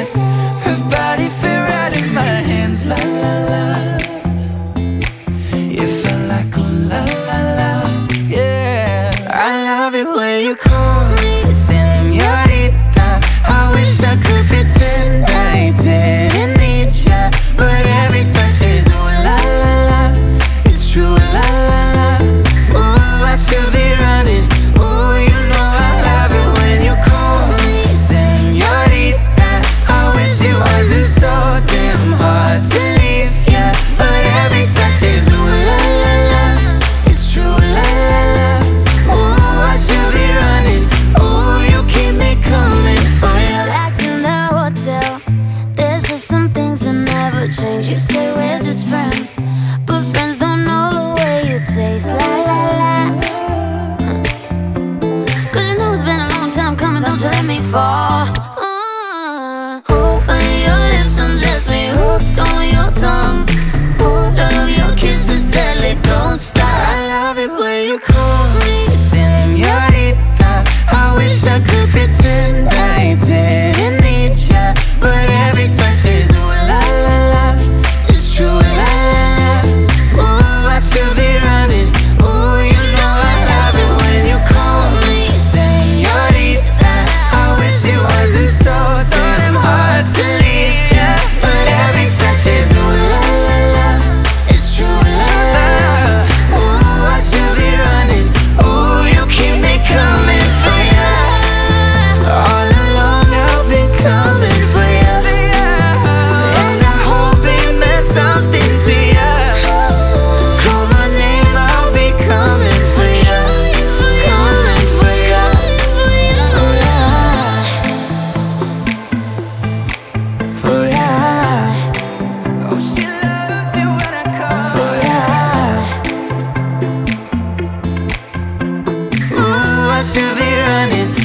dance. Her body fit right in my hands. La la la. It felt like ooh la la la. Yeah, I love it when you call me señorita. I wish I could pretend I didn't need ya, but every touch is ooh la la la. It's true la la la. Ooh, I should be running. Ooh, you know I love it when you call me señorita. I wish it wasn't so damn hard to leave ya, but every touch is ooh la la la. It's true la la la. Ooh, I should be running. Ooh, you keep me coming for ya. Back to the hotel. There's just some things that never change. You say we're just friends, but friends don't know the way you taste. La la la. Cause you know it's been a long time coming, don't you let me fall. When your lips undress me, hooked on your tongue. Love your kisses deadly, don't stop. I love it when you call me señorita. I wish I could pretend I didn't need ya, but every touch is ooh la la la. It's true la la la. Ooh, I should be running. Ooh, you know I love it when you call me señorita. I wish it wasn't so damn hard to leave ya, but every touch is ooh la la la. It's true la la la. Ooh, I should be running. Ooh, you keep me coming for ya. All along I've been coming for ya, and I hope it meant something to ya. Call my name, I'll be coming for ya, coming for ya, for ya. Oh, she loves it when I call for ya. Ooh, I should be running.